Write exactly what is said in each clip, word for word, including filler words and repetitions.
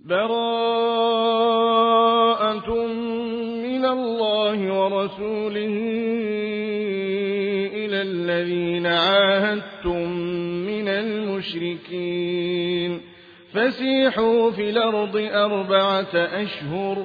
براءة من الله ورسوله إلى الذين عاهدتم من المشركين فسيحوا في الأرض أربعة أشهر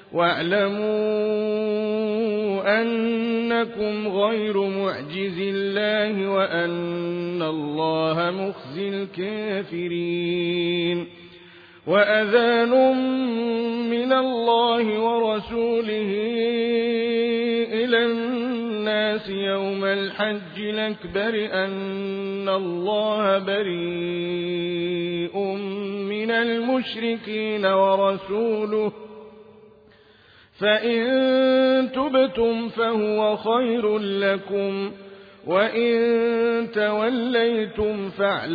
واعلموا أنكم غير معجز الله وأن الله مخزي الكافرين وأذان من الله ورسوله إلى الناس يوم الحج الأكبر أن الله بريء من المشركين ورسوله فإن تبتم فهو خير لكم وإن توليتم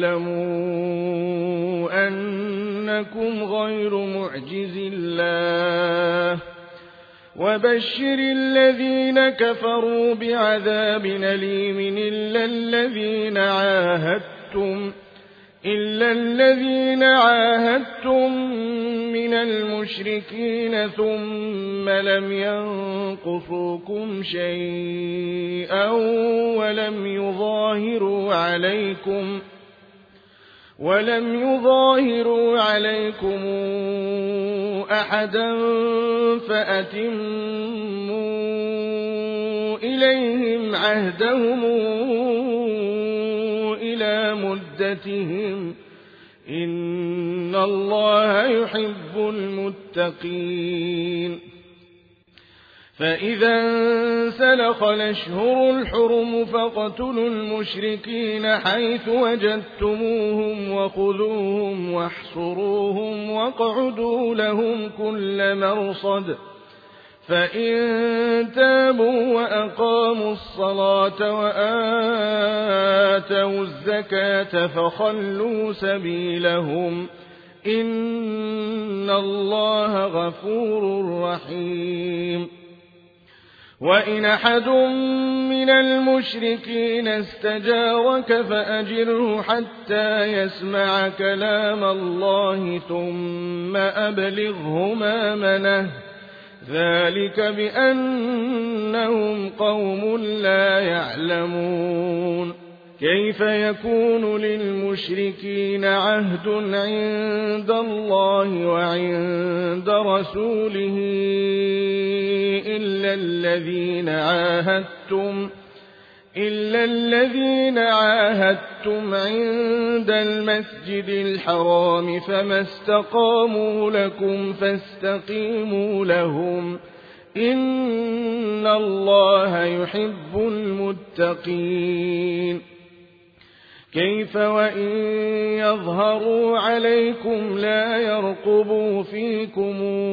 فاعلموا أنكم غير معجز الله وبشر الذين كفروا بعذاب أليم إلا الذين عاهدتم إلا الذين عاهدتم من المشركين ثم لم ينقصوكم شيئا ولم يظاهروا عليكم ولم يظاهروا عليكم أحدا فأتموا إليهم عهدهم إلى مدتهم إن الله يحب المتقين فإذا انسلخ الأشهر الحرم فاقتلوا المشركين حيث وجدتموهم وخذوهم واحصروهم واقعدوا لهم كل مرصد فإن تابوا وأقاموا الصلاة وآتوا الزكاة فخلوا سبيلهم إن الله غفور رحيم وإن أحد من المشركين استجارك فأجره حتى يسمع كلام الله ثم أبلغه مأمنه ذلك بأنهم قوم لا يعلمون كيف يكون للمشركين عهد عند الله وعند رسوله إلا الذين عاهدتم إلا الذين عاهدتم عند المسجد الحرام فما استقاموا لكم فاستقيموا لهم إن الله يحب المتقين كيف وإن يظهروا عليكم لا يرقبوا فيكم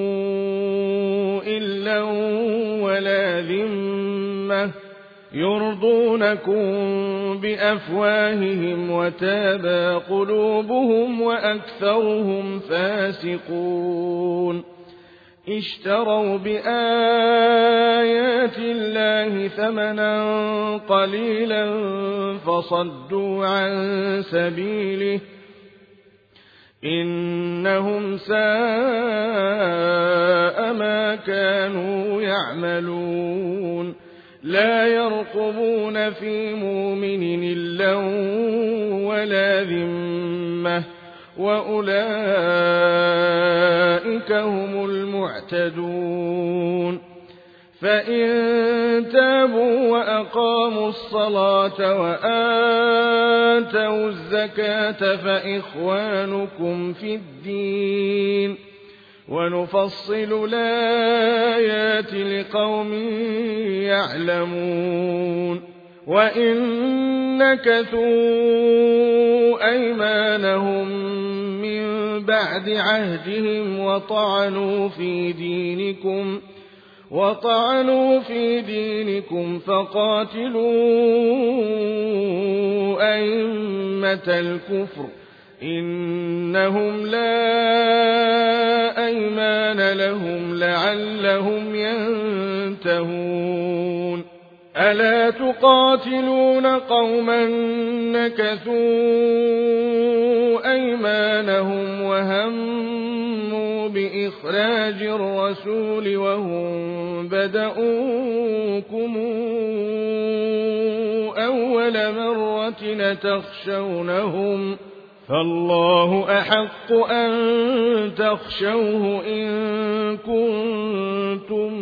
إلا ولا ذمة يرضونكم بأفواههم وتابى قلوبهم وأكثرهم فاسقون اشتروا بآيات الله ثمنا قليلا فصدوا عن سبيله إنهم ساء ما كانوا يعملون لا يرقبون في مؤمن إلا ولا ذمة وأولئك هم المعتدون فإن تابوا وأقاموا الصلاة وآتوا الزكاة فإخوانكم في الدين ونفصل الآيات لقوم يعلمون وإن نكثوا أيمانهم من بعد عهدهم وطعنوا في دينكم وطعنوا في دينكم فقاتلوا أئمة الكفر إنهم لا أيمان لهم لعلهم ينتهون ألا تقاتلون قوما نكثوا أيمانهم وهموا بإخراج الرسول وهم بدؤوكم أول مرة تخشونهم فالله أحق أن تخشوه إن كنتم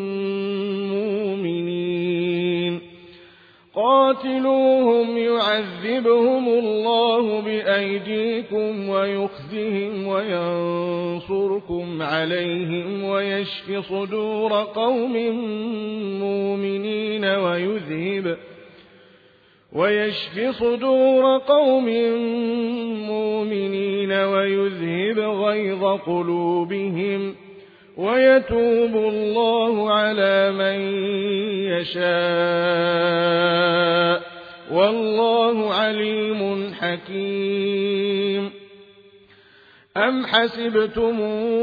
مؤمنين قاتلوهم يعذبهم الله بأيديكم ويخزهم وينصركم عليهم ويشف صدور قوم مؤمنين ويذهب ويشف صدور قوم مؤمنين ويذهب غيظ قلوبهم ويتوب الله على من يشاء والله عليم حكيم أم حسبتم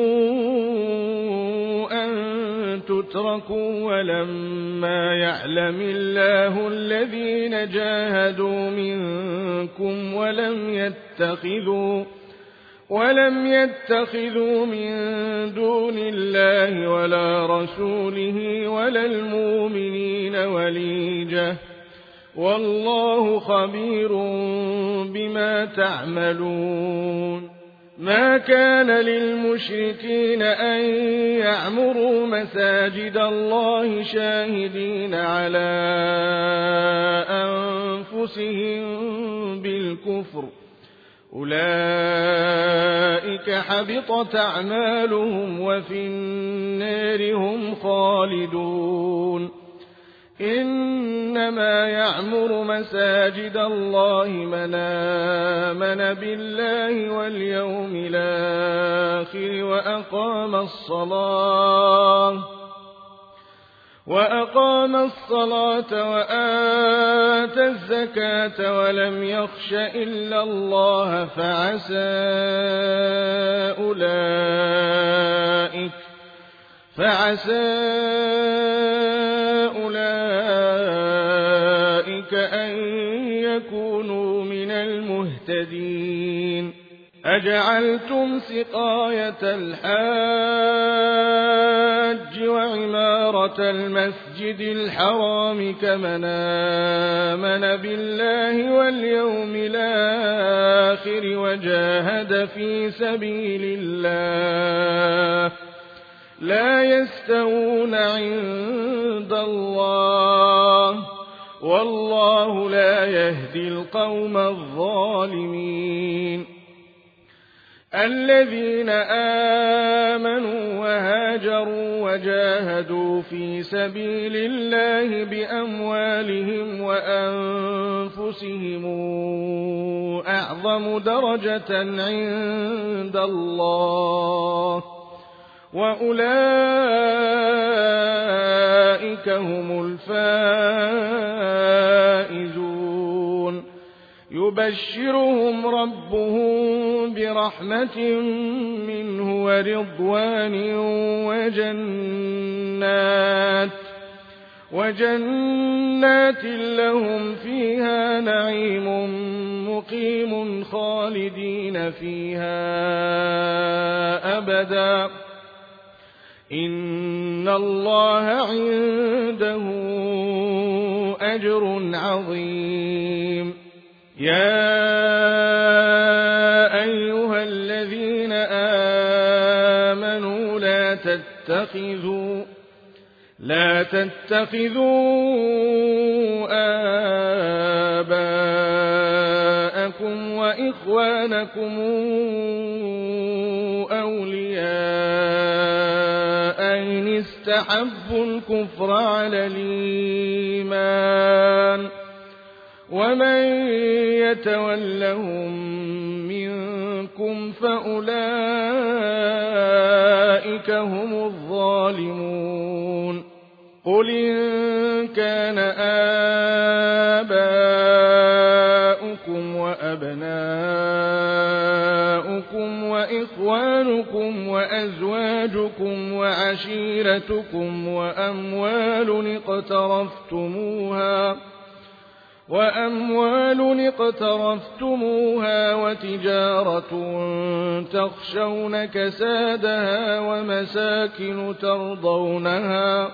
أن تتركوا ولما يعلم الله الذين جاهدوا منكم ولم يتخذوا ولم يتخذوا من دون الله ولا رسوله ولا المؤمنين وليجة والله خبير بما تعملون ما كان للمشركين أن يعمروا مساجد الله شاهدين على أنفسهم بالكفر أولئك حبطت أعمالهم وفي النار هم خالدون إنما يعمر مساجد الله من آمن بالله واليوم الآخر وأقام الصلاة وأقام الصلاة وآتى الزكاة ولم يخش إلا الله فعسى أولئك فعسى أولئك أن يكونوا من المهتدين أجعلتم سقاية الحاج وعمارة المسجد الحرام كمن آمن بالله واليوم الآخر وجاهد في سبيل الله لا يستوون عند الله والله لا يهدي القوم الظالمين الذين آمنوا وهاجروا وجاهدوا في سبيل الله بأموالهم وأنفسهم أعظم درجة عند الله وأولئك هم الفائزون يبشرهم ربهم برحمة منه ورضوان وجنات وجنات لهم فيها نعيم مقيم خالدين فيها أبدا إن الله عنده أجر عظيم يا أيها الذين آمنوا لا تتخذوا لا تتخذوا آباءكم وإخوانكم أولياء إن استحبوا الكفر على الإيمان ومن يتولهم منكم فأولئك هم الظالمون قل إن كان آباؤكم وأبناؤكم وإخوانكم وأزواجكم وعشيرتكم وأموال اقترفتموها وأموال اقترفتموها وتجارة تخشون كسادها ومساكن ترضونها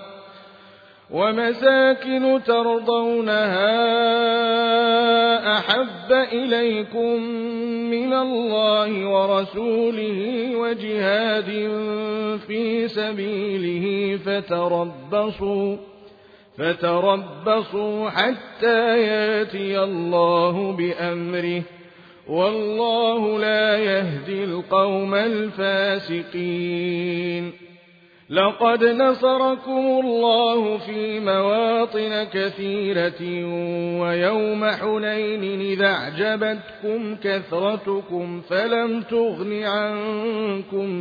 ومساكن ترضونها أحب إليكم من الله ورسوله وجهاد في سبيله فتربصوا فتربصوا حتى ياتي الله بأمره والله لا يهدي القوم الفاسقين. لقد نصركم الله في مواطن كثيرة ويوم حنين إذا أعجبتكم كثرتكم فلم تغن عنكم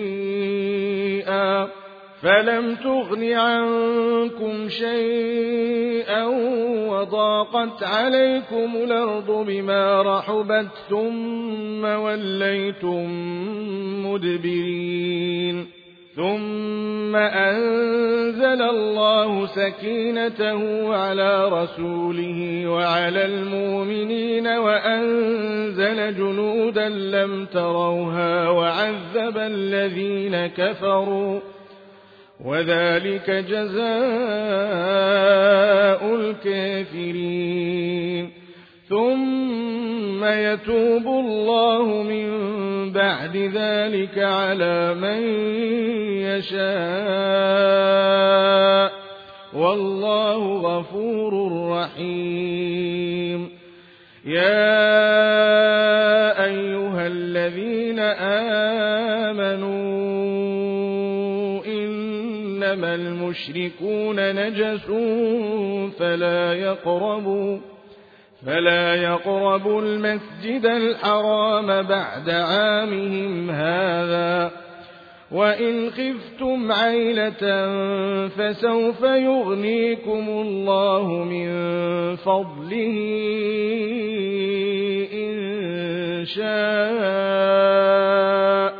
شيئا فلم تغن عنكم شيئا وضاقت عليكم الأرض بما رحبت ثم وليتم مدبرين ثم أنزل الله سكينته على رسوله وعلى المؤمنين وأنزل جنودا لم تروها وعذب الذين كفروا وذلك جزاء الكافرين. ثم يتوب الله من بعد ذلك على من يشاء والله غفور رحيم. يا أيها الذين آمنوا إنما المشركون نجس فلا يقربوا فلا يقربوا المسجد الحرام بعد عامهم هذا وإن خفتم عيلة فسوف يغنيكم الله من فضله إن شاء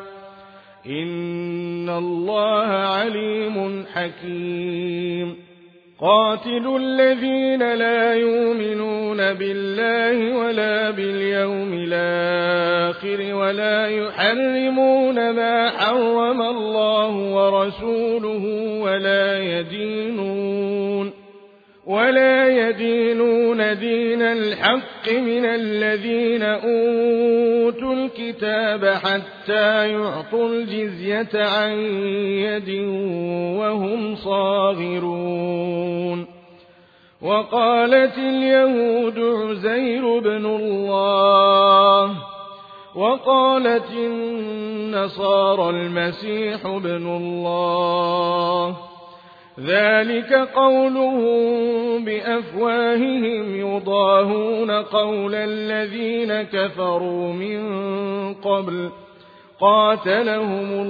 إن الله عليم حكيم. قاتلوا الذين لا يؤمنون بالله ولا باليوم الآخر ولا يحرمون ما حرم الله ورسوله ولا يدينون ولا يدينون دين الحق من الذين أوتوا الكتاب حتى يعطوا الجزية عن يد وهم صاغرون. وقالت اليهود عزير بن الله وقالت النصارى المسيح ابن الله ذلك قولهم بأفواههم يضاهون قول الذين كفروا من قبل قاتلهم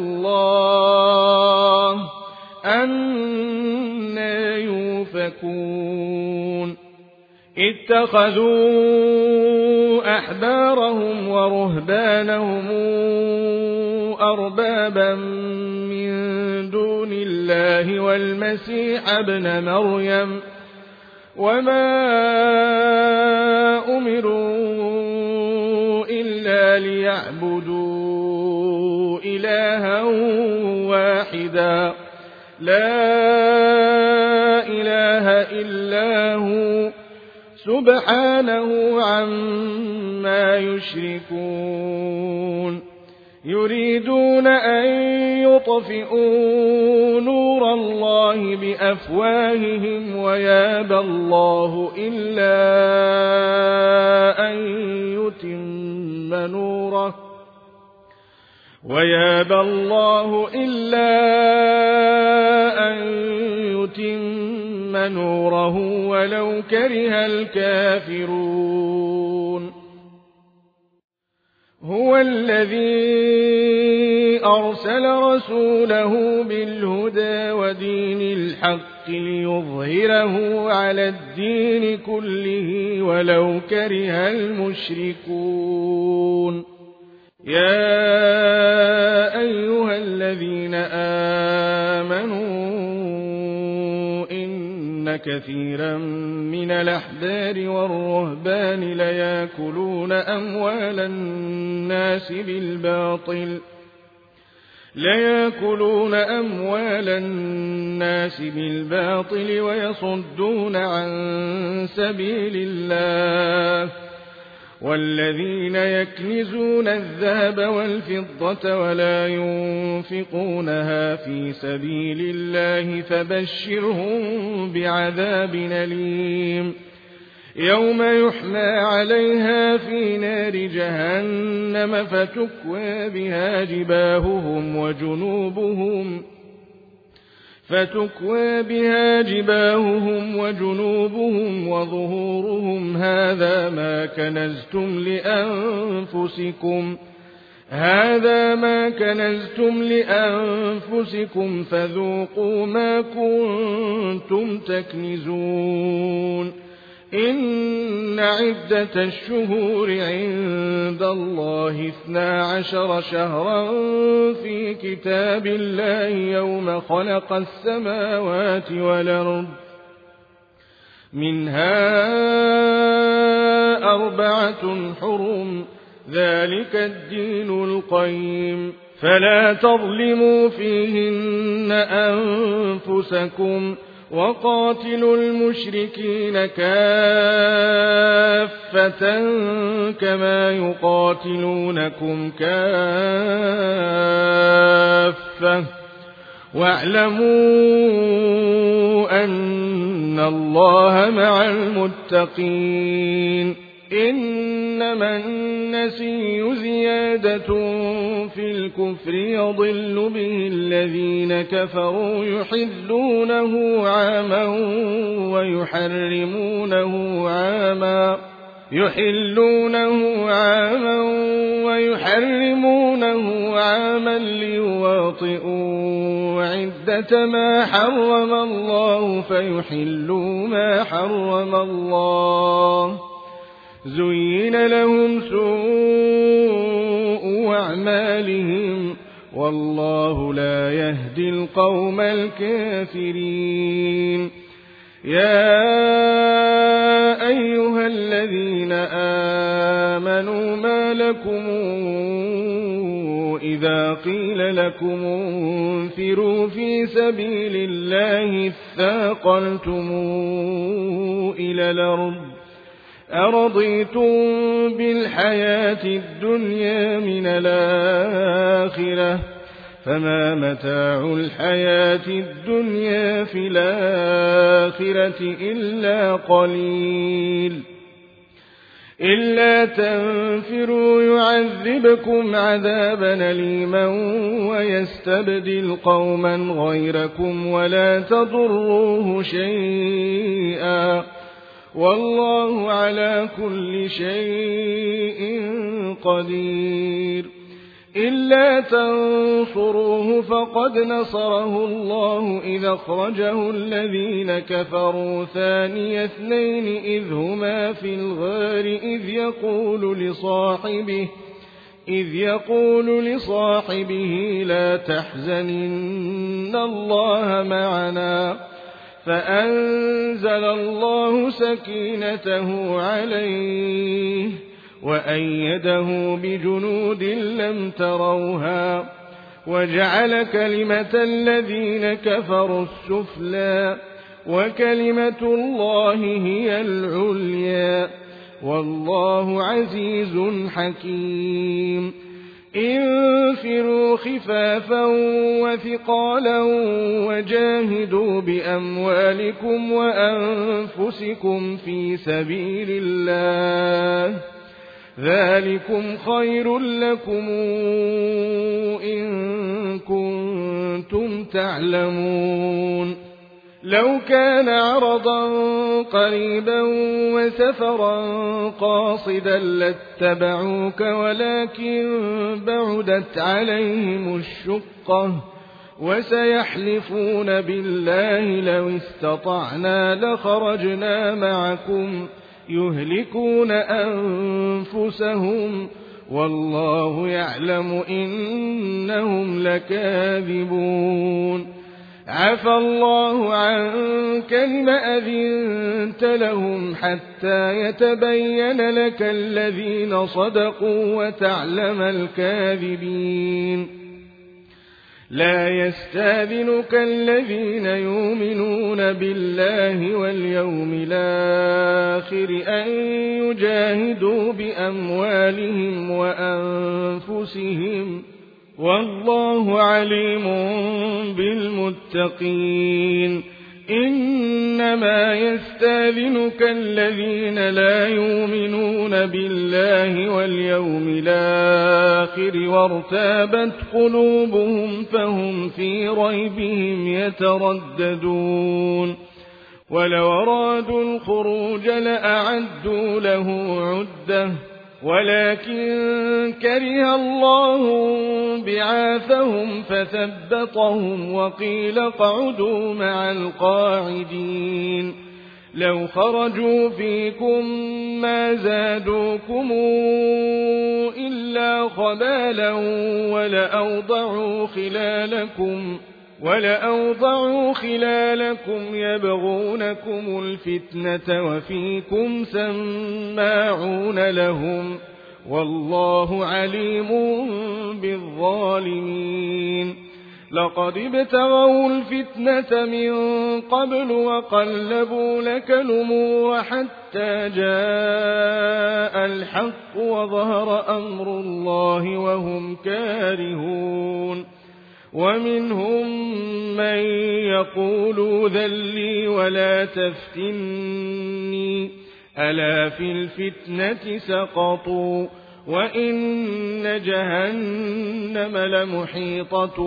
الله أنى يؤفكون. اتخذوا أحبارهم ورهبانهم أربابا من دون الله والمسيح ابن مريم وما أمروا إلا ليعبدوا إلها واحدا لا إله إلا هو سبحانه عما يشركون. يريدون أن يطفئوا نور الله بأفواههم ويابى الله إلا أن يتم نوره ويابى الله إلا أن يتم نوره ولو كره الكافرون. هو الذي أرسل رسوله بالهدى ودين الحق ليظهره على الدين كله ولو كره المشركون. يا أيها الذين آمنوا إن كثيرا من الأحبار والرهبان ليأكلون أموال الناس بالباطل ليأكلون أموال الناس بالباطل ويصدون عن سبيل الله والذين يكنزون الذهب والفضة ولا ينفقونها في سبيل الله فبشرهم بعذاب أليم يوم يحمى عليها في نار جهنم فتكوى بها جباههم وجنوبهم فتكوى بها جباههم وجنوبهم وظهورهم هذا ما كنزتم لأنفسكم هذا ما كنزتم لأنفسكم فذوقوا ما كنتم تكنزون إن عدة الشهور عند الله اثنا عشر شهرا في كتاب الله يوم خلق السماوات والأرض منها أربعة حرم ذلك الدين القيم فلا تظلموا فيهن أنفسكم وقاتلوا المشركين كافة كما يقاتلونكم كافة واعلموا أن الله مع المتقين إنما النسي زيادة في الكفر يضل به الذين كفروا يحلونه عاما ويحرمونه عاما يحلونه عاما ويحرمونه عاما ليواطئوا عدة ما حرم الله فيحلوا ما حرم الله زين لهم سوء أعمالهم والله لا يهدي القوم الكافرين يا أيها الذين آمنوا ما لكم إذا قيل لكم انفروا في سبيل الله اثاقلتم إلى الأرض أرضيتم بالحياة الدنيا من الآخرة فما متاع الحياة الدنيا في الآخرة إلا قليل إلا تنفروا يعذبكم عذابا أليما ويستبدل قوما غيركم ولا تضروه شيئا والله على كل شيء قدير إلا تنصروه فقد نصره الله إذ أخرجه الذين كفروا ثاني اثنين إذ هما في الغار إذ يقول لصاحبه إذ يقول لصاحبه لا تحزن إن الله معنا فأنزل الله سكينته عليه وأيده بجنود لم تروها وجعل كلمة الذين كفروا السفلى وكلمة الله هي العليا والله عزيز حكيم انفروا خفافا وثقالا وجاهدوا بأموالكم وأنفسكم في سبيل الله ذلكم خير لكم إن كنتم تعلمون لو كان عرضا قريبا وسفرا قاصدا لاتبعوك ولكن بعدت عليهم الشقة وسيحلفون بالله لو استطعنا لخرجنا معكم يهلكون أنفسهم والله يعلم إنهم لكاذبون عفى الله عنك لم أذنت لهم حتى يتبين لك الذين صدقوا وتعلم الكاذبين لا يستأذنك الذين يؤمنون بالله واليوم الآخر أن يجاهدوا بأموالهم وأنفسهم والله عليم بالمتقين إنما يستأذنك الذين لا يؤمنون بالله واليوم الآخر وارتابت قلوبهم فهم في ريبهم يترددون ولو أرادوا الخروج لأعدوا له عدة ولكن كره الله بعاثهم فثبطهم وقيل اقعدوا مع القاعدين لو خرجوا فيكم ما زادوكم إلا خبالا ولأوضعوا خلالكم ولأوضعوا خلالكم يبغونكم الفتنة وفيكم سماعون لهم والله عليم بالظالمين لقد ابتغوا الفتنة من قبل وقلبوا لك الأمور حتى جاء الحق وظهر أمر الله وهم كارهون ومنهم من يقول ذلي ولا تفتني ألا في الفتنة سقطوا وإن جهنم لمحيطة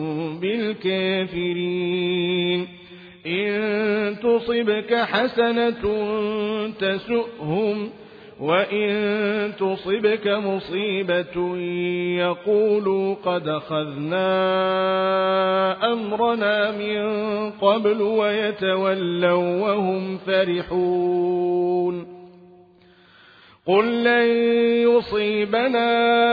بالكافرين إن تصبك حسنة تسؤهم وإن تصبك مصيبة يقولوا قد أخذنا أمرنا من قبل ويتولوا وهم فرحون قل لن يصيبنا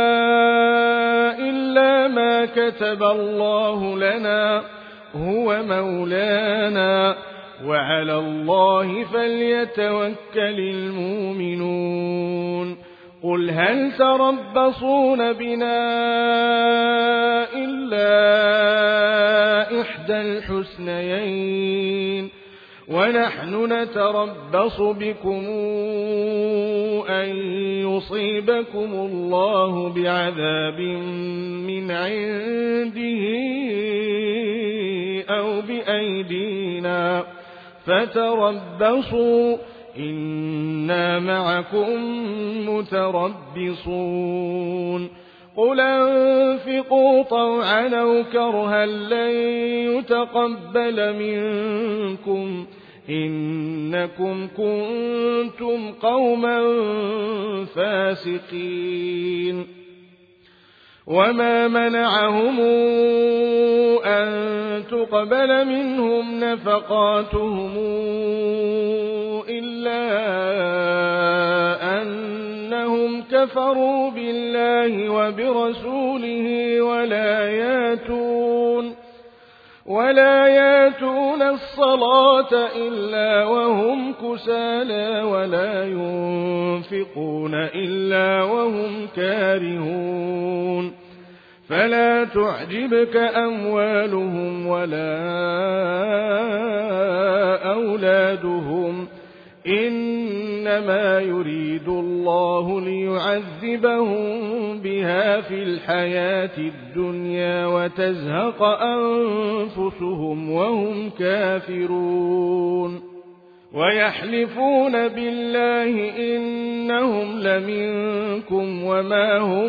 إلا ما كتب الله لنا هو مولانا وعلى الله فليتوكل المؤمنون قل هل تربصون بنا إلا إحدى الحسنيين ونحن نتربص بكم أن يصيبكم الله بعذاب من عنده أو بأيدينا فتربصوا إنا معكم متربصون قل انفقوا طوعا أو كرها لن يتقبل منكم إنكم كنتم قوما فاسقين وما منعهم أن تقبل منهم نفقاتهم إلا أنهم كفروا بالله وبرسوله ولا ياتون ولا ياتون الصلاة إلا وهم كسالى ولا ينفقون إلا وهم كارهون فلا تعجبك أموالهم ولا أولادهم إنما يريد الله ليعذبهم بها في الحياة الدنيا وتزهق أنفسهم وهم كافرون ويحلفون بالله إنهم لمنكم وما هم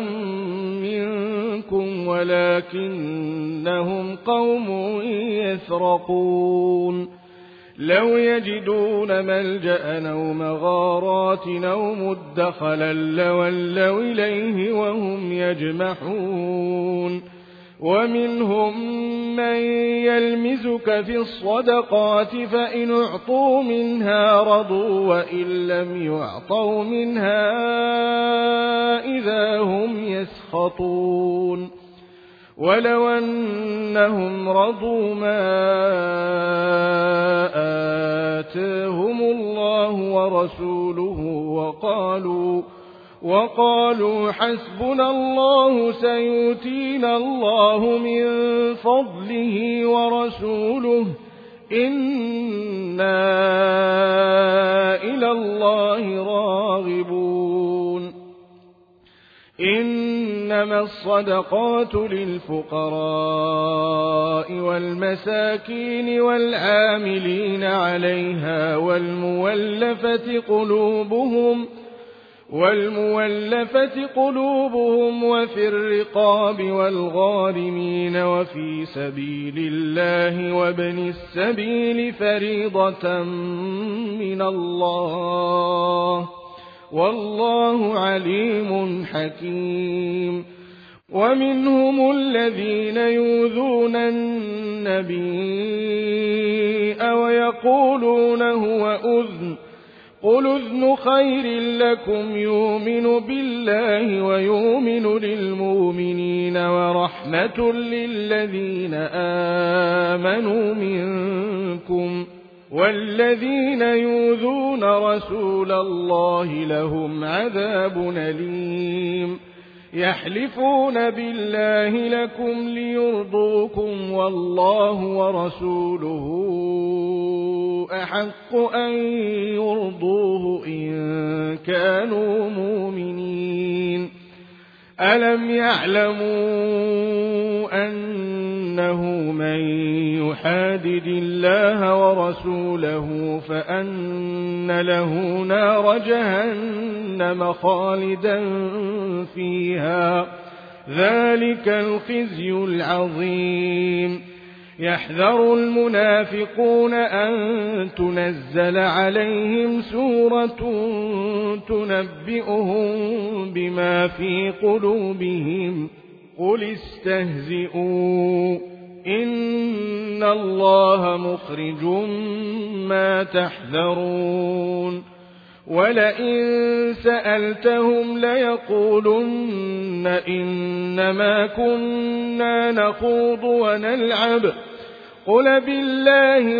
منكم ولكنهم قوم يفرقون لو يجدون ملجأ أو مغارات أو مدخلا لولوا إليه وهم يجمحون ومنهم من يلمزك في الصدقات فإن أعطوا منها رضوا وإن لم يعطوا منها إذا هم يسخطون ولو أنهم رضوا ما آتاهم الله ورسوله وقالوا وقالوا حسبنا الله سيؤتينا الله من فضله ورسوله إنا إلى الله راغبون إنما الصدقات للفقراء والمساكين والعاملين عليها والمولفة قلوبهم والمولفة قلوبهم وفي الرقاب والغارمين وفي سبيل الله وابن السبيل فريضة من الله والله عليم حكيم. ومنهم الذين يؤذون النبي ويقولون هو أذن قل أذن خير لكم يؤمن بالله ويؤمن للمؤمنين ورحمة للذين آمنوا منكم والذين يؤذون رسول الله لهم عذاب أليم. يحلفون بالله لكم ليرضوكم والله ورسوله أحق أن يرضوه إن كانوا مؤمنين. ألم يعلموا أنه من يحادد الله ورسوله فأن له نار جهنم خالدا فيها ذلك الخزي العظيم. يحذر المنافقون أن تنزل عليهم سورة تنبئهم بما في قلوبهم قل استهزئوا إن الله مخرج ما تحذرون. ولئن سألتهم ليقولن إنما كنا نخوض ونلعب قل بالله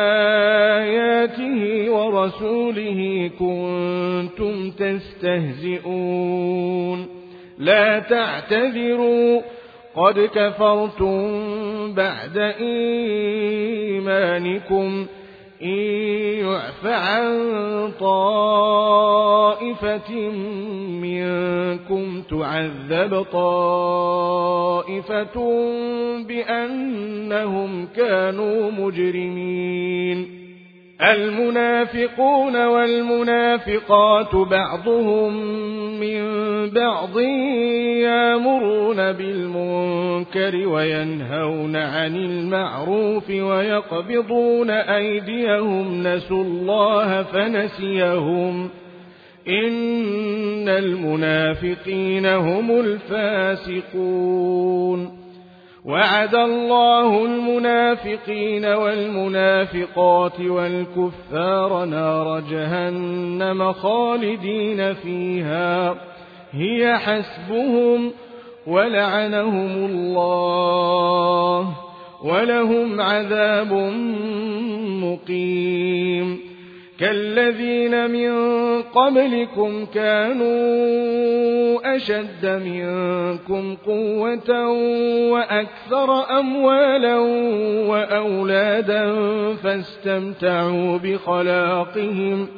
وآياته ورسوله كنتم تستهزئون لا تعتذروا قد كفرتم بعد إيمانكم إن يعف عن طائفة منكم تعذب طائفة بأنهم كانوا مجرمين. المنافقون والمنافقات بعضهم من بعض يأمرون بالمنكر وينهون عن المعروف ويقبضون أيديهم نسوا الله فنسيهم إن المنافقين هم الفاسقون. وعد الله المنافقين والمنافقات والكفار نار جهنم خالدين فيها هي حسبهم ولعنهم الله ولهم عذاب مقيم. كالذين من قبلكم كانوا أشد منكم قوة وأكثر أموالا وأولادا فاستمتعوا بخلاقهم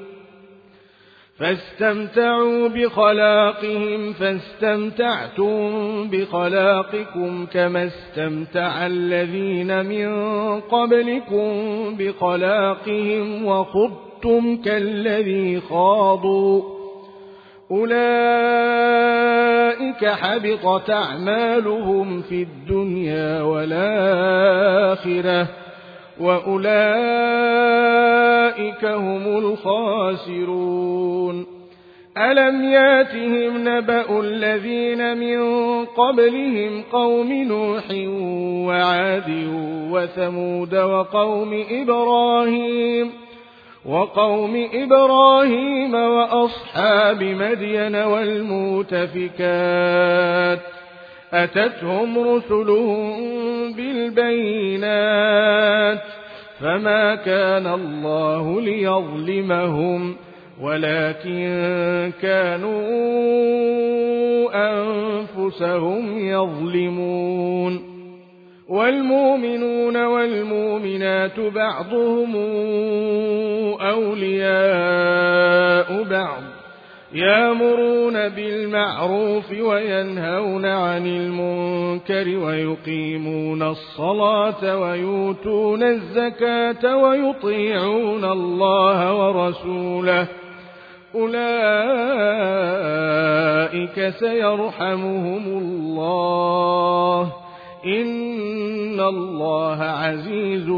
فاستمتعوا بخلاقهم فاستمتعتم بخلاقكم كما استمتع الذين من قبلكم بخلاقهم وخضتم كالذي خاضوا أولئك حبطت أعمالهم في الدنيا والآخرة وأولئك هم الخاسرون. ألم ياتهم نبأ الذين من قبلهم قوم نوح وعاد وثمود وقوم إبراهيم وقوم إبراهيم وأصحاب مدين والمؤتفكات أتتهم رسلهم بالبينات فما كان الله ليظلمهم ولكن كانوا أنفسهم يظلمون والمؤمنون والمؤمنات بعضهم أولياء بعض يأمرون بالمعروف وينهون عن المنكر ويقيمون الصلاة ويؤتون الزكاة ويطيعون الله ورسوله أولئك سيرحمهم الله إن الله عزيز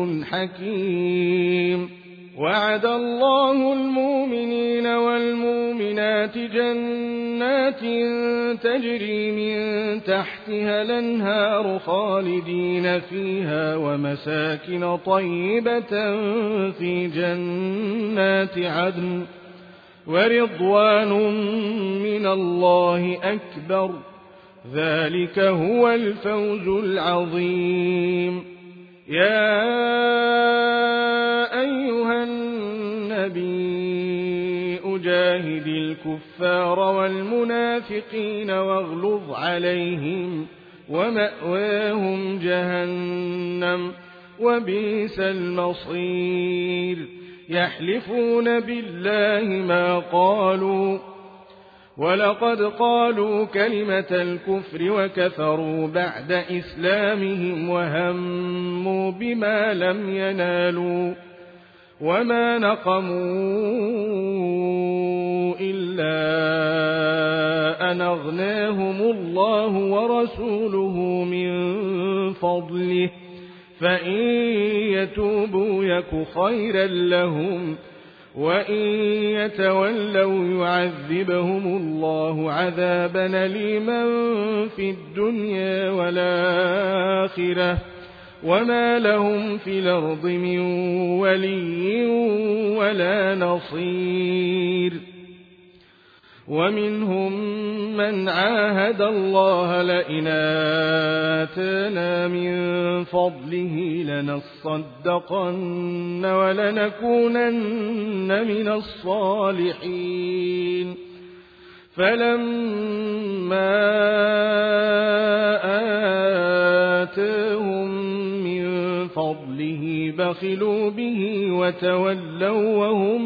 حكيم وعد الله المؤمنين والمؤمنات جنات تجري من تحتها الأنهار خالدين فيها ومساكن طيبة في جنات عدن ورضوان من الله أكبر ذلك هو الفوز العظيم يا أيها النبي أجاهد الكفار والمنافقين واغلظ عليهم ومأواهم جهنم وبئس المصير يحلفون بالله ما قالوا ولقد قالوا كلمة الكفر وكفروا بعد إسلامهم وهموا بما لم ينالوا وما نقموا إلا أن أغناهم الله ورسوله من فضله فإن يتوبوا يك خيرا لهم وإن يتولوا يعذبهم الله عذابا أليما في الدنيا والآخرة وما لهم في الأرض من ولي ولا نصير ومنهم من عاهد الله لئن آتانا من فضله لنصدقن ولنكونن من الصالحين فلما آتاهم من فضله بخلوا به وتولوا وهم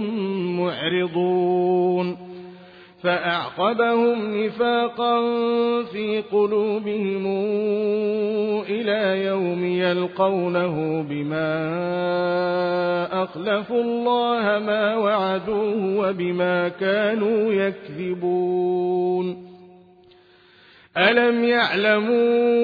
معرضون فأعقبهم نفاقا في قلوبهم إلى يوم يلقونه بما أخلفوا الله ما وعدوه وبما كانوا يكذبون ألم يعلموا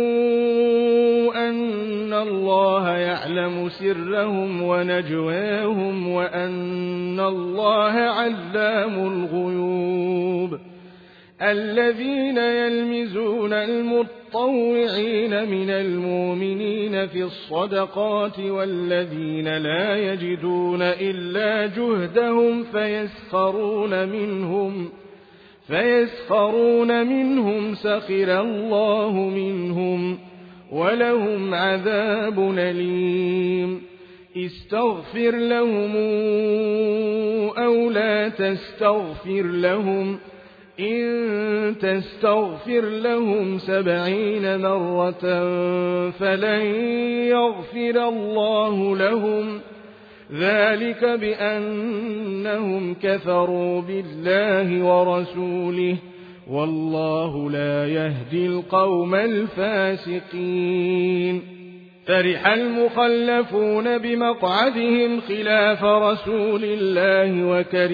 أن الله يعلم سرهم ونجواهم وأن الله علام الغيوب الذين يلمزون المطوعين من المؤمنين في الصدقات والذين لا يجدون إلا جهدهم فيسخرون منهم فيسخرون منهم سخر الله منهم ولهم عذاب أليم استغفر لهم أو لا تستغفر لهم إن تستغفر لهم سبعين مرة فلن يغفر الله لهم ذلك بأنهم كفروا بالله ورسوله والله لا يهدي القوم الفاسقين فرح المخلفون بمقعدهم خلاف رسول الله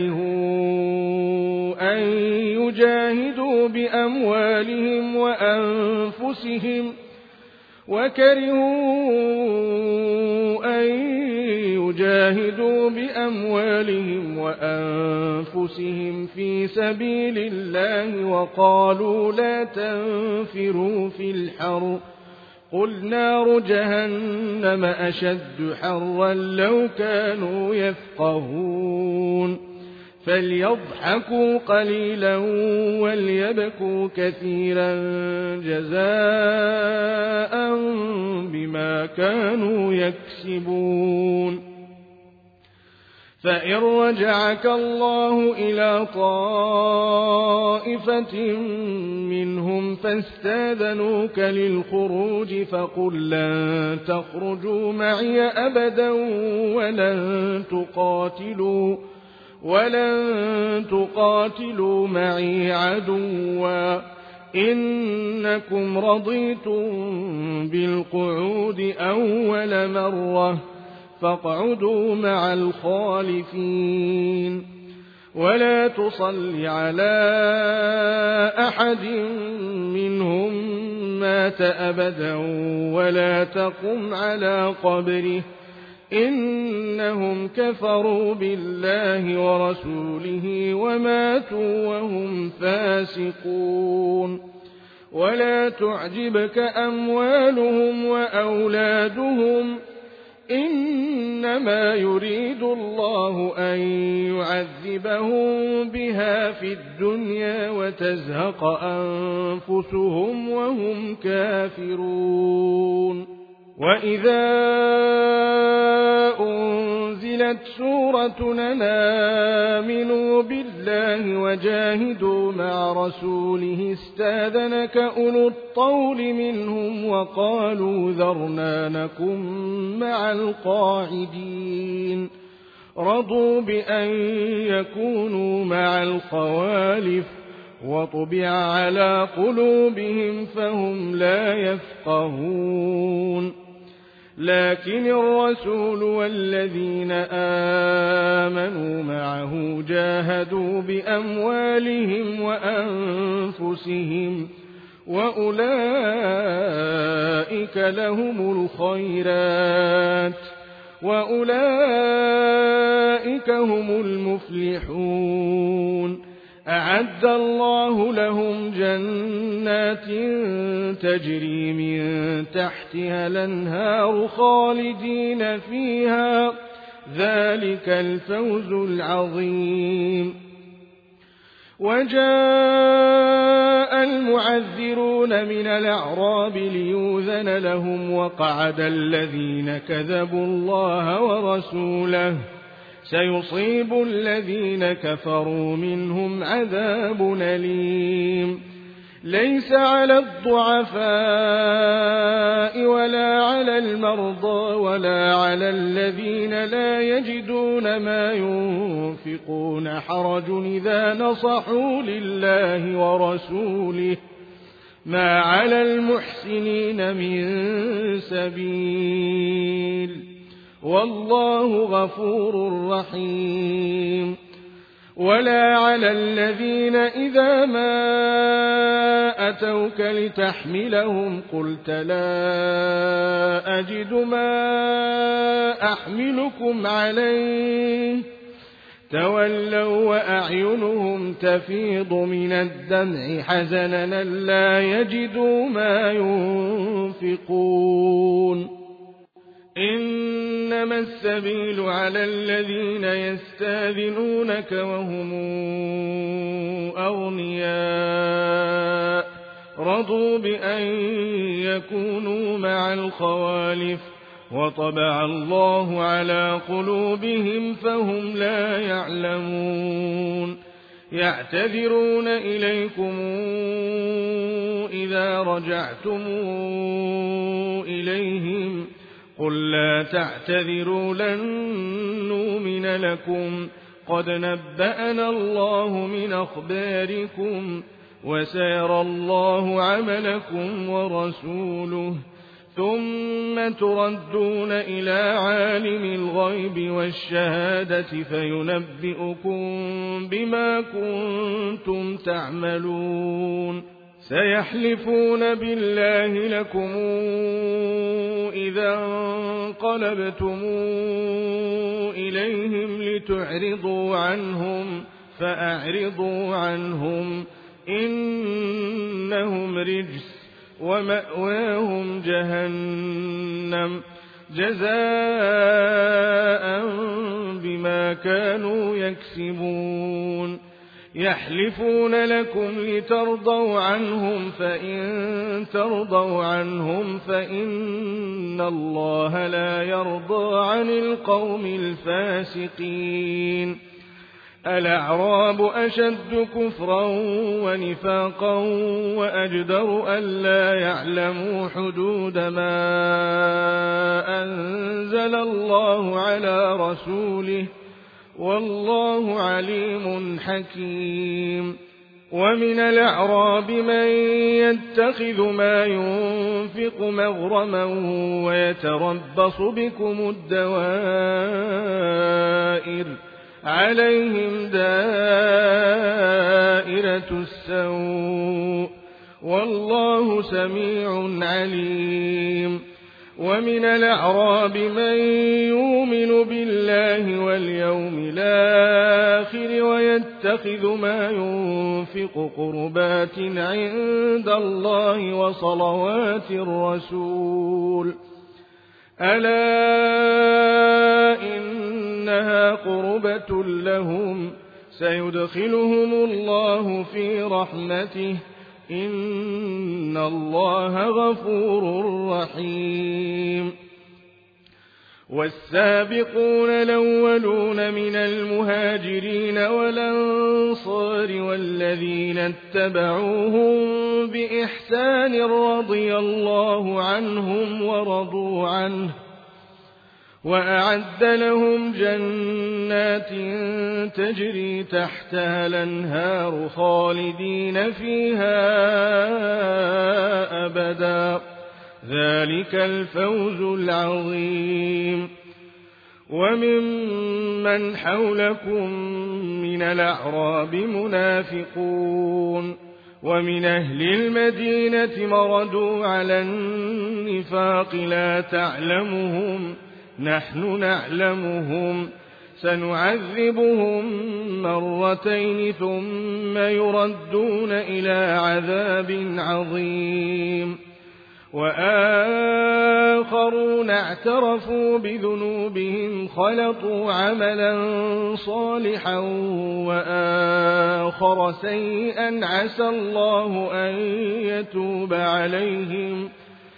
وكرهوا أن يجاهدوا بأموالهم وأنفسهم وكرهوا أن يجاهدوا بأموالهم وأنفسهم في سبيل الله وقالوا لا تنفروا في الحر قل نار جهنم أشد حرا لو كانوا يفقهون فليضحكوا قليلا وليبكوا كثيرا جزاء بما كانوا يكسبون. فإن رجعك الله إلى طائفة منهم فاستاذنوك للخروج فقل لن تخرجوا معي أبدا ولن تقاتلوا ولن تقاتلوا معي عدوا إنكم رضيتم بالقعود أول مرة فاقعدوا مع الخالفين ولا تصل على أحد منهم مات أبدا ولا تقم على قبره إنهم كفروا بالله ورسوله وماتوا وهم فاسقون. ولا تعجبك أموالهم وأولادهم إنما يريد الله أن يعذبهم بها في الدنيا وتزهق أنفسهم وهم كافرون. وإذا أنزلت سورة أن آمنوا بالله وجاهدوا مع رسوله استاذنك أولو الطول منهم وقالوا ذرنا نكن مع القاعدين رضوا بأن يكونوا مع الخوالف وطبع على قلوبهم فهم لا يفقهون. لكن الرسول والذين آمنوا معه جاهدوا بأموالهم وأنفسهم وأولئك لهم الخيرات وأولئك هم المفلحون. أعد الله لهم جنات تجري من تحتها الأنهار خالدين فيها ذلك الفوز العظيم. وجاء المعذرون من الأعراب ليؤذن لهم وقعد الذين كذبوا الله ورسوله سيصيب الذين كفروا منهم عذاب أليم. ليس على الضعفاء ولا على المرضى ولا على الذين لا يجدون ما ينفقون حرج إذا نصحوا لله ورسوله ما على المحسنين من سبيل والله غفور رحيم. ولا على الذين إذا ما أتوك لتحملهم قلت لا أجد ما أحملكم عليه تولوا وأعينهم تفيض من الدمع حزنا لا يجدوا ما ينفقون. إنما السبيل على الذين يستاذنونك وهم أغنياء رضوا بأن يكونوا مع الخوالف وطبع الله على قلوبهم فهم لا يعلمون. يعتذرون إليكم إذا رجعتم إليهم قل لا تعتذروا لن نؤمن لكم قد نبأنا الله من أخباركم وسيرى الله عملكم ورسوله ثم تردون إلى عالم الغيب والشهادة فينبئكم بما كنتم تعملون. سيحلفون بالله لكم إذا انقلبتم إليهم لتعرضوا عنهم فأعرضوا عنهم إنهم رجس ومأواهم جهنم جزاء بما بما كانوا يكسبون يحلفون لكم لترضوا عنهم فإن ترضوا عنهم فإن الله لا يرضى عن القوم الفاسقين الأعراب أشد كفرا ونفاقا وأجدر ألا يعلموا حدود ما أنزل الله على رسوله والله عليم حكيم ومن الأعراب من يتخذ ما ينفق مغرما ويتربص بكم الدوائر عليهم دائرة السوء والله سميع عليم ومن الأعراب من يؤمن بالله واليوم الآخر ويتخذ ما ينفق قربات عند الله وصلوات الرسول ألا إنها قربة لهم سيدخلهم الله في رحمته إن الله غفور رحيم والسابقون الأولون من المهاجرين والأنصار والذين اتبعوهم بإحسان رضي الله عنهم ورضوا عنه وأعد لهم جنات تجري تحتها الأنهار خالدين فيها أبدا ذلك الفوز العظيم وممن حولكم من الأعراب منافقون ومن أهل المدينة مردوا على النفاق لا تعلمهم نحن نعلمهم سنعذبهم مرتين ثم يردون إلى عذاب عظيم وآخرون اعترفوا بذنوبهم خلطوا عملا صالحا وآخر سيئا عسى الله أن يتوب عليهم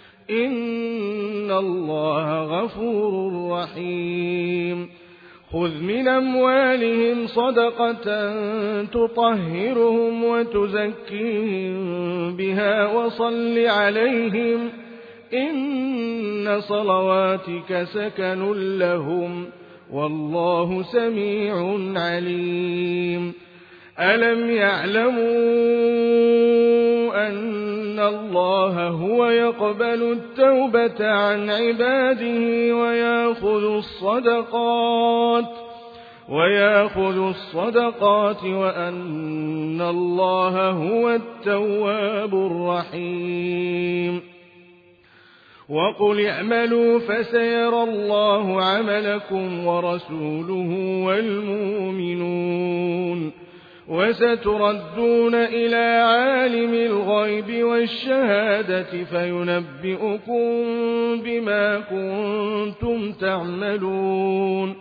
إن الله غفور رحيم خذ من أموالهم صدقة تطهرهم وتزكيهم بها وصل عليهم إن صلواتك سكن لهم والله سميع عليم ألم يعلموا أن الله هو يقبل التوبة عن عباده ويأخذ الصدقات ويأخذ الصدقات وأن الله هو التواب الرحيم وقل اعملوا فسيرى الله عملكم ورسوله والمؤمنون وستردون إلى عالم الغيب والشهادة فينبئكم بما كنتم تعملون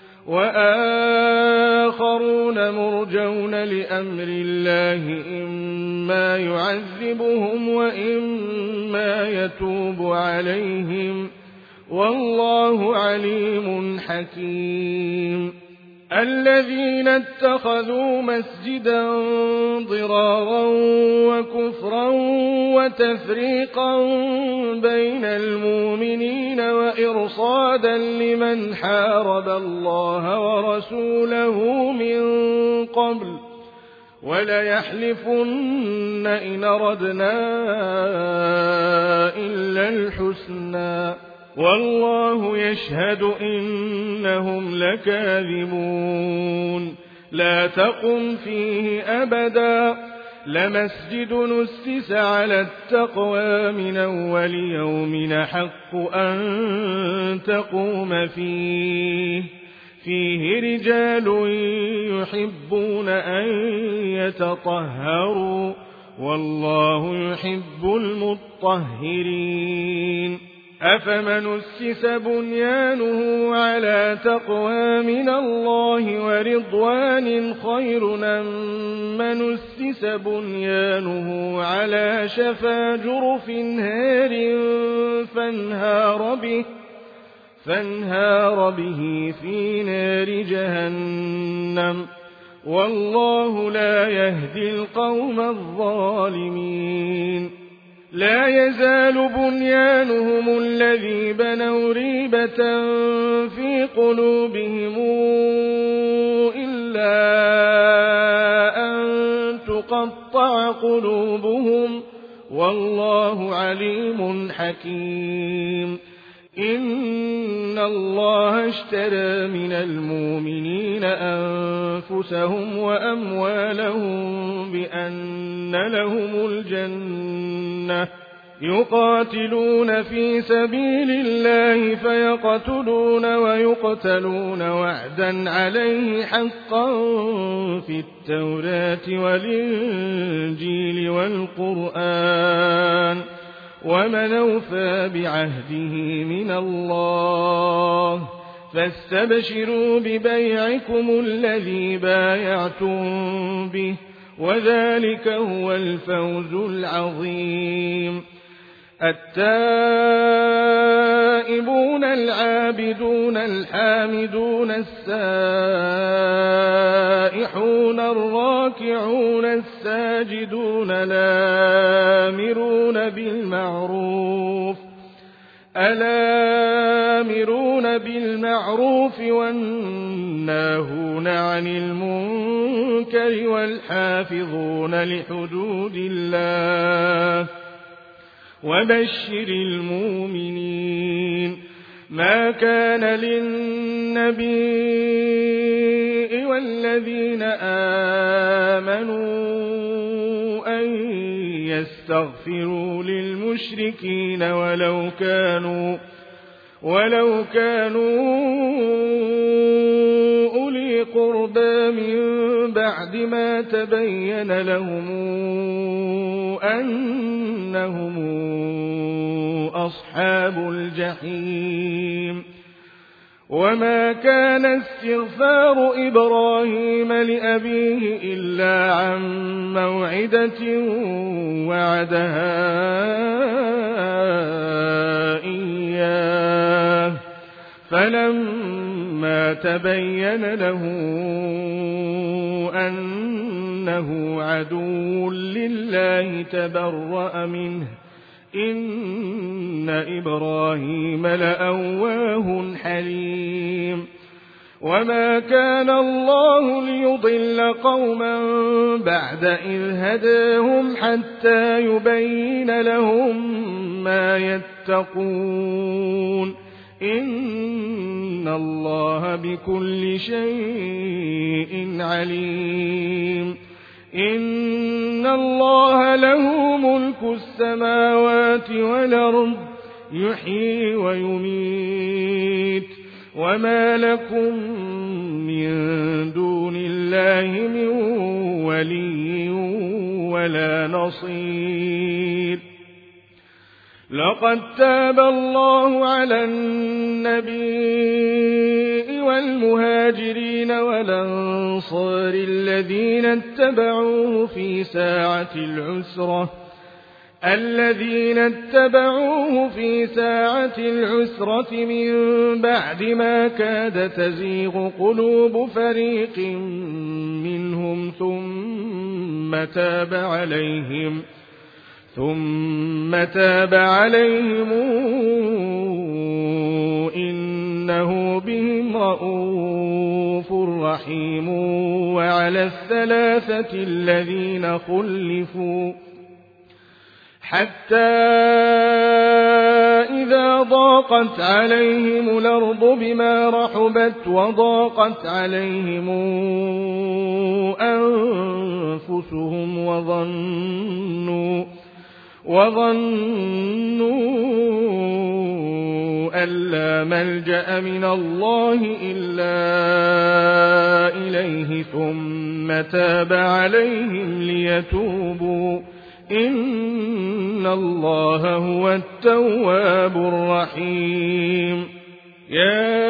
وآخرون مرجون لأمر الله إما يعذبهم وإما يتوب عليهم والله عليم حكيم الذين اتخذوا مسجدا ضرارا وكفرا وتفريقا بين المؤمنين وإرصادا لمن حارب الله ورسوله من قبل وليحلفن إن أردنا إلا الحسنى والله يشهد إنهم لكاذبون لا تقم فيه أبدا لمسجد نسس على التقوى من أول يوم حق أن تقوم فيه فيه رجال يحبون أن يتطهروا والله يحب المطهرين أفمن أسس بنيانه على تقوى من الله ورضوان خير أم من أسس بنيانه على شفا جرف هار فانهار به, فانهار به في نار جهنم والله لا يهدي القوم الظالمين. لا يزال بنيانهم الذي بنوا ريبة في قلوبهم إلا أن تقطع قلوبهم والله عليم حكيم. إن الله اشترى من المؤمنين أنفسهم وأموالهم بأن لهم الجنة يقاتلون في سبيل الله فيقتلون ويقتلون وعدا عليه حقا في التوراة والإنجيل والقرآن ومن أوفى بعهده من الله فاستبشروا ببيعكم الذي بايعتم به وذلك هو الفوز العظيم. التائبون العابدون الحامدون السائحون الراكعون الساجدون الآمرون بالمعروف الآمرون بالمعروف والناهون عن المنكر والحافظون لحدود الله وبشر المؤمنين. ما كان للنبي والذين آمنوا أن يستغفروا للمشركين ولو كانوا ولو كانوا أولي قربى من بعد ما تبين لهم أنهم أصحاب الجحيم. وما كان استغفار إبراهيم لأبيه إلا عن موعدة وعدها إياه فلما تبين له أنه عدو لله تبرأ منه إن إبراهيم لأواه حليم. وما كان الله ليضل قوما بعد إذ هداهم حتى يبين لهم ما يتقون إن الله بكل شيء عليم. إن الله له ملك السماوات والأرض يحيي ويميت وما لكم من دون الله من ولي ولا نصير. لقد تاب الله على النبي والمهاجرين والأنصار الذين اتبعوه في ساعة العسرة الذين اتبعوه في ساعة العسرة من بعد ما كاد تزيغ قلوب فريق منهم ثم تاب عليهم ثم تاب عليهم إنه بهم رءوف رحيم. وعلى الثلاثة الذين خلفوا حتى إذا ضاقت عليهم الأرض بما رحبت وضاقت عليهم أنفسهم وظنوا وظنوا أن لا ملجأ من الله إلا إليه ثم تاب عليهم ليتوبوا إن الله هو التواب الرحيم يا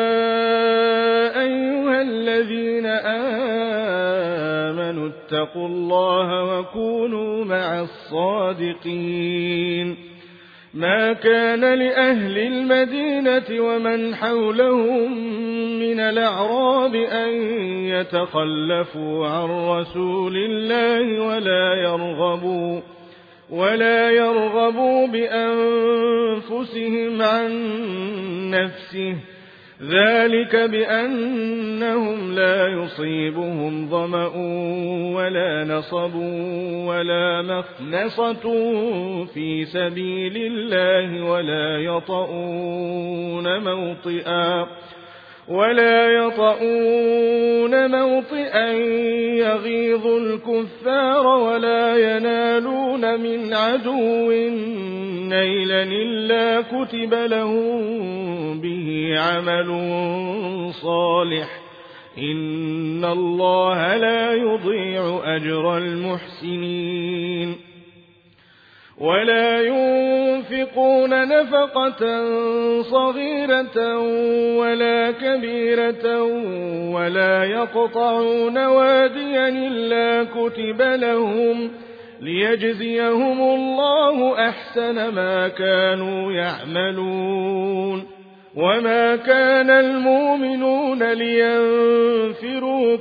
أيها الذين آمنوا اتقوا الله وكونوا مع الصادقين ما كان لأهل المدينة ومن حولهم من الأعراب أن يتخلفوا عن رسول الله ولا يرغبوا ولا يرغبوا بأنفسهم عن نفسه ذلك بأنهم لا يصيبهم ظمأ ولا نصب ولا مخنصة في سبيل الله ولا يطؤون موطئا ولا يطؤون موطئا يغيظ الكفار ولا ينالون من عدو نيلا إلا كتب لهم به عمل صالح إن الله لا يضيع أجر المحسنين ولا ينفقون نفقة صغيرة ولا كبيرة ولا يقطعون واديا إلا كتب لهم ليجزيهم الله أحسن ما كانوا يعملون وما كان المؤمنون لينفروا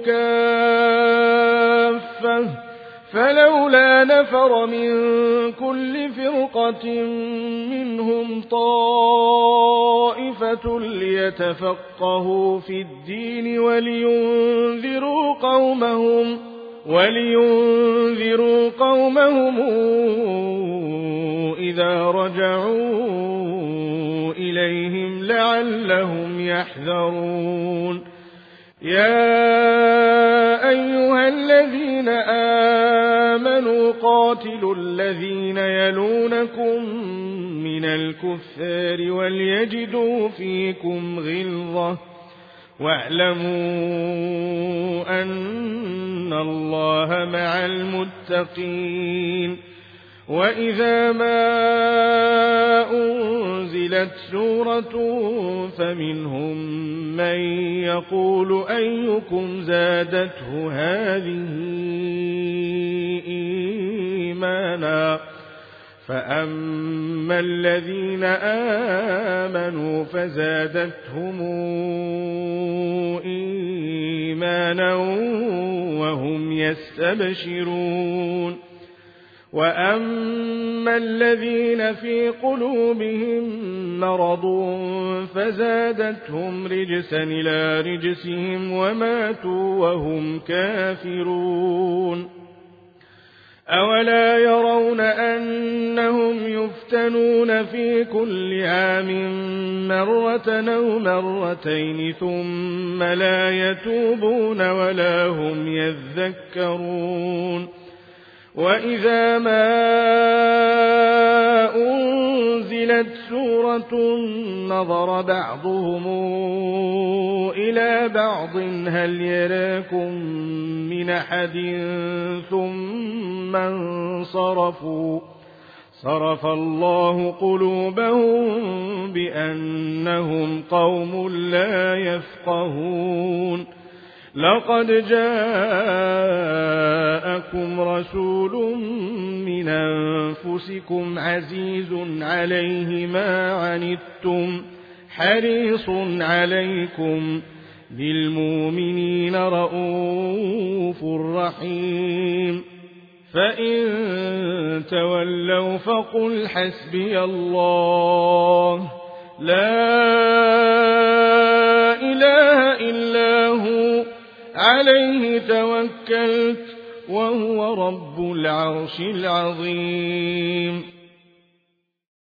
كافة فلولا نفر من كل فرقة منهم طائفة ليتفقهوا في الدين ولينذروا قومهم ولينذروا قومهم إذا رجعوا إليهم لعلهم يحذرون يا أيها الذين آمنوا قاتلوا الذين يلونكم من الكفار وليجدوا فيكم غلظة واعلموا أن الله مع المتقين وإذا ما أنزلت سورة فمنهم من يقول أيكم زادته هذه إيمانا فأما الذين آمنوا فزادتهم إيمانا وهم يستبشرون وأما الذين في قلوبهم مرض فزادتهم رجسا إلى رجسهم وماتوا وهم كافرون أولا يرون أنهم يفتنون في كل عام مرة أو مرتين ثم لا يتوبون ولا هم يذكرون وإذا ما أنزلت سورة نظر بعضهم إلى بعض هل يراكم من أحد ثم انصرفوا صرف الله قلوبهم بأنهم قوم لا يفقهون لقد جاءكم رسول من أنفسكم عزيز عليه ما عنتم حريص عليكم بالمؤمنين رؤوف رحيم فإن تولوا فقل حسبي الله لا إله إلا هو عليه توكلت وهو رب العرش العظيم